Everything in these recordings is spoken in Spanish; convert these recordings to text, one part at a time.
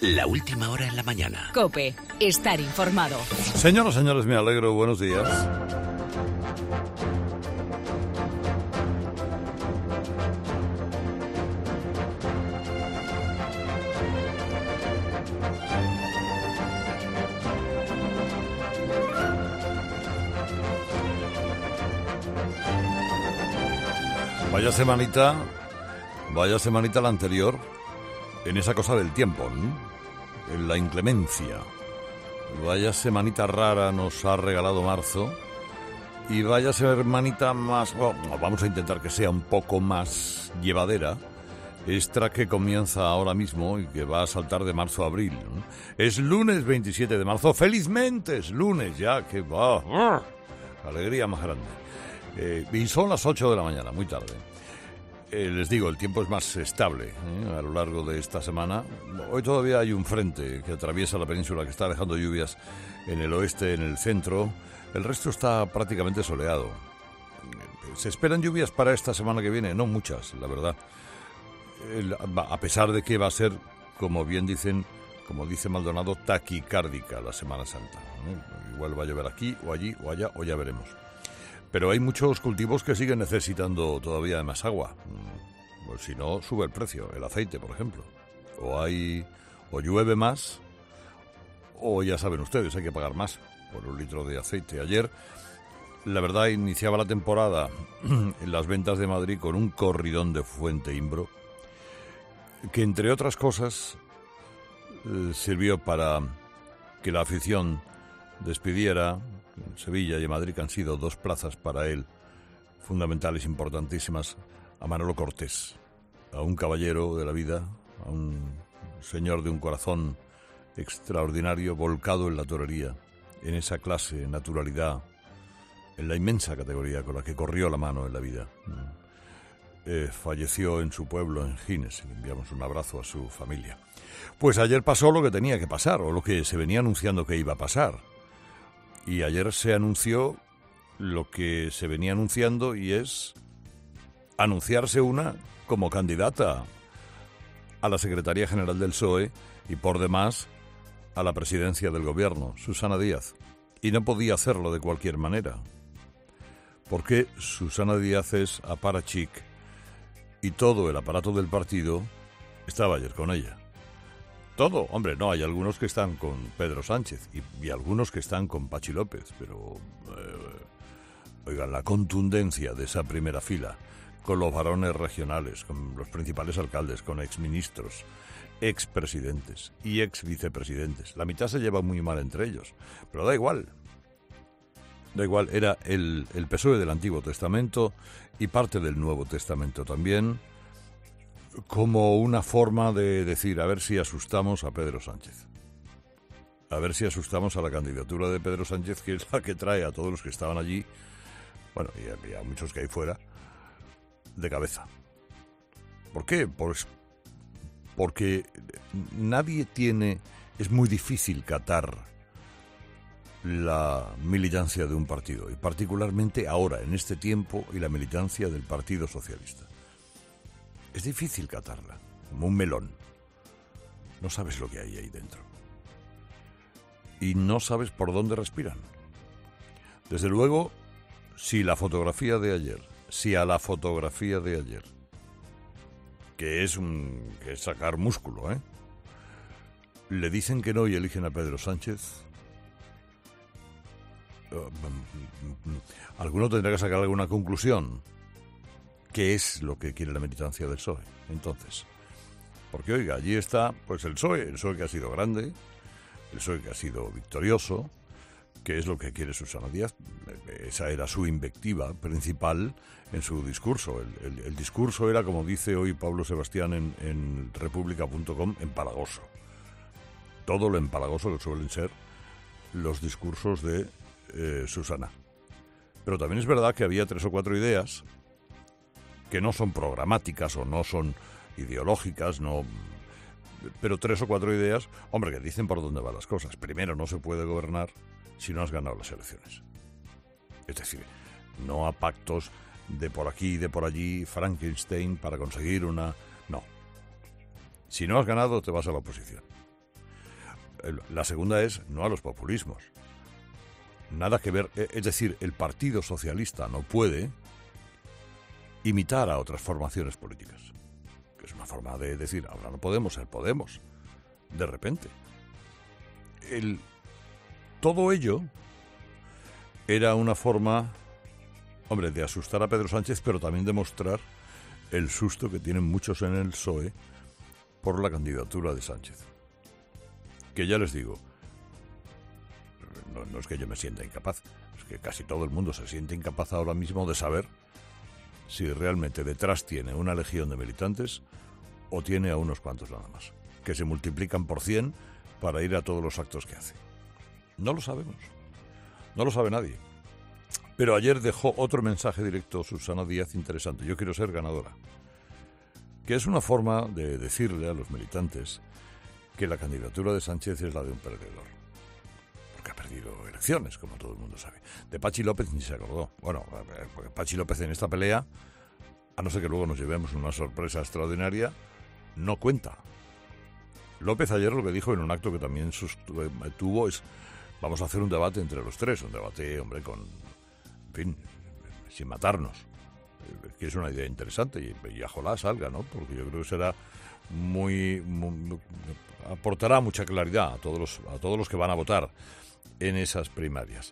La última hora en la mañana. COPE. Estar informado. Señoras, señores, me alegro. Buenos días. Vaya semanita la anterior, en esa cosa del tiempo, ¿no? En la inclemencia. Vaya semanita rara nos ha regalado marzo. Y vaya semanita más, vamos a intentar que sea un poco más llevadera, esta que comienza ahora mismo y que va a saltar de marzo a abril, ¿no? Es lunes 27 de marzo, felizmente es lunes ya, que va, alegría más grande. Y son las 8 de la mañana, muy tarde. Les digo, el tiempo es más estable a lo largo de esta semana. Hoy todavía hay un frente que atraviesa la península que está dejando lluvias en el oeste, en el centro. El resto está prácticamente soleado. ¿Se esperan lluvias para esta semana que viene? No muchas, la verdad. A pesar de que va a ser, como bien dicen, como dice Maldonado, taquicárdica la Semana Santa. Igual va a llover aquí o allí o allá o ya veremos. Pero hay muchos cultivos que siguen necesitando todavía de más agua. Pues si no, sube el precio. El aceite, por ejemplo. O llueve más, o ya saben ustedes, hay que pagar más por un litro de aceite. Ayer, la verdad, iniciaba la temporada en las ventas de Madrid con un corridón de Fuente Imbro, que entre otras cosas sirvió para que la afición despidiera en Sevilla y en Madrid, que han sido dos plazas para él fundamentales, importantísimas, a Manolo Cortés, a un caballero de la vida, a un señor de un corazón extraordinario, volcado en la torería, en esa clase, naturalidad, en la inmensa categoría con la que corrió la mano en la vida. Falleció en su pueblo, en Gines, y le enviamos un abrazo a su familia. Pues ayer pasó lo que tenía que pasar, o lo que se venía anunciando que iba a pasar. Y ayer se anunció lo que se venía anunciando, y es anunciarse una como candidata a la Secretaría General del PSOE y por demás a la presidencia del gobierno, Susana Díaz. Y no podía hacerlo de cualquier manera, porque Susana Díaz es aparachic y todo el aparato del partido estaba ayer con ella. Todo, hombre, no, hay algunos que están con Pedro Sánchez y algunos que están con Pachi López, pero, oigan, la contundencia de esa primera fila, con los varones regionales, con los principales alcaldes, con exministros, expresidentes y exvicepresidentes. La mitad se lleva muy mal entre ellos, pero da igual, era el PSOE del Antiguo Testamento y parte del Nuevo Testamento también, como una forma de decir, a ver si asustamos a Pedro Sánchez. A ver si asustamos a la candidatura de Pedro Sánchez, que es la que trae a todos los que estaban allí, bueno, y a muchos que hay fuera, de cabeza. ¿Por qué? Pues porque es muy difícil catar la militancia de un partido, y particularmente ahora, en este tiempo, y la militancia del Partido Socialista. Es difícil catarla, como un melón. No sabes lo que hay ahí dentro. Y no sabes por dónde respiran. Desde luego, si a la fotografía de ayer, que es sacar músculo, le dicen que no y eligen a Pedro Sánchez, alguno tendrá que sacar alguna conclusión. ¿Qué es lo que quiere la militancia del PSOE? Entonces, porque oiga, allí está pues el PSOE que ha sido grande, el PSOE que ha sido victorioso. ¿Qué es lo que quiere Susana Díaz? Esa era su invectiva principal en su discurso. El discurso era, como dice hoy Pablo Sebastián en república.com, empalagoso. Todo lo empalagoso que suelen ser los discursos de Susana. Pero también es verdad que había 3 o 4 ideas que no son programáticas o no son ideológicas, pero 3 o 4 ideas, hombre, que dicen por dónde van las cosas. Primero, no se puede gobernar si no has ganado las elecciones. Es decir, no a pactos de por aquí y de por allí, Frankenstein, para conseguir una... No. Si no has ganado, te vas a la oposición. La segunda es no a los populismos. Nada que ver, es decir, el Partido Socialista no puede imitar a otras formaciones políticas. Que es una forma de decir, ahora no podemos ser Podemos. De repente. Todo ello era una forma, hombre, de asustar a Pedro Sánchez, pero también de mostrar el susto que tienen muchos en el PSOE por la candidatura de Sánchez. Que ya les digo, no es que yo me sienta incapaz, es que casi todo el mundo se siente incapaz ahora mismo de saber si realmente detrás tiene una legión de militantes o tiene a unos cuantos nada más, que se multiplican por 100 para ir a todos los actos que hace. No lo sabemos, no lo sabe nadie. Pero ayer dejó otro mensaje directo Susana Díaz interesante: yo quiero ser ganadora. Que es una forma de decirle a los militantes que la candidatura de Sánchez es la de un perdedor. Porque ha perdido elecciones, como todo el mundo sabe. De Pachi López ni se acordó. Bueno, porque Pachi López en esta pelea, a no ser que luego nos llevemos una sorpresa extraordinaria, no cuenta. López ayer lo que dijo en un acto que también tuvo es: vamos a hacer un debate entre los tres, un debate, hombre, en fin, sin matarnos, que es una idea interesante y ojalá salga, ¿no? Porque yo creo que será muy aportará mucha claridad a todos los que van a votar en esas primarias.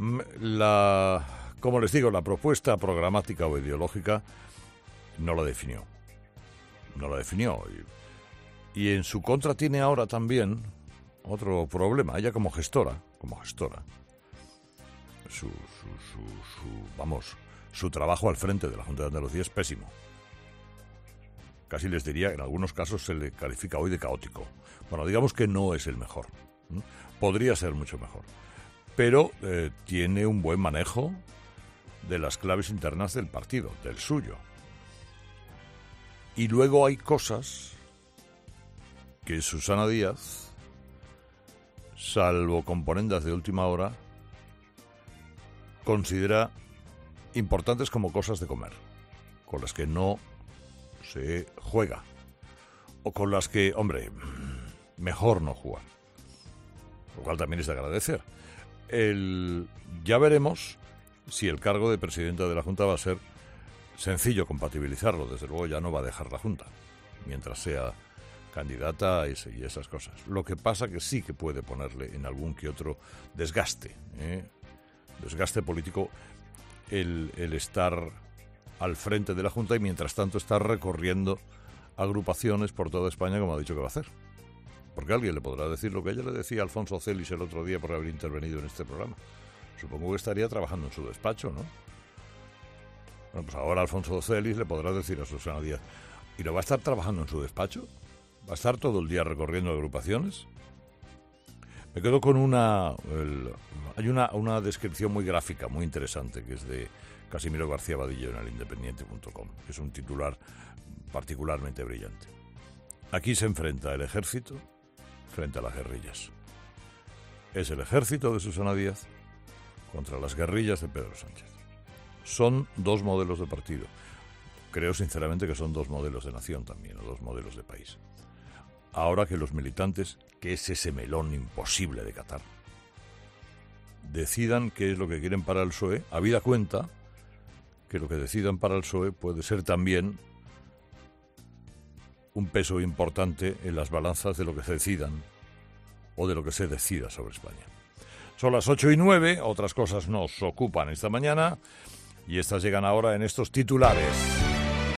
Como les digo, la propuesta programática o ideológica no la definió. Y en su contra tiene ahora también otro problema. Ella como gestora, su trabajo al frente de la Junta de Andalucía es pésimo. Casi les diría, en algunos casos se le califica hoy de caótico. Bueno, digamos que no es el mejor. Podría ser mucho mejor. Pero tiene un buen manejo de las claves internas del partido, del suyo. Y luego hay cosas que Susana Díaz, salvo componendas de última hora, considera importantes como cosas de comer, con las que no se juega, o con las que, hombre, mejor no jugar, lo cual también es de agradecer. Ya veremos si el cargo de presidenta de la Junta va a ser sencillo compatibilizarlo. Desde luego ya no va a dejar la Junta mientras sea candidata y esas cosas. Lo que pasa que sí que puede ponerle en algún que otro desgaste político el estar al frente de la Junta y mientras tanto estar recorriendo agrupaciones por toda España, como ha dicho que va a hacer. Porque alguien le podrá decir lo que ella le decía a Alfonso Celis el otro día por haber intervenido en este programa. Supongo que estaría trabajando en su despacho, ¿no? Bueno, pues ahora Alfonso Celis le podrá decir a Susana Díaz: ¿y no va a estar trabajando en su despacho? ¿Va a estar todo el día recorriendo agrupaciones? Me quedo con hay una descripción muy gráfica, muy interesante, que es de Casimiro García Vadillo en elindependiente.com, que es un titular particularmente brillante. Aquí se enfrenta el ejército frente a las guerrillas. Es el ejército de Susana Díaz contra las guerrillas de Pedro Sánchez. Son dos modelos de partido. Creo sinceramente que son dos modelos de nación también, o dos modelos de país. Ahora que los militantes, que es ese melón imposible de catar, decidan qué es lo que quieren para el PSOE, habida cuenta que lo que decidan para el PSOE puede ser también un peso importante en las balanzas de lo que se decidan o de lo que se decida sobre España. Son las 8:09, otras cosas nos ocupan esta mañana y estas llegan ahora en estos titulares.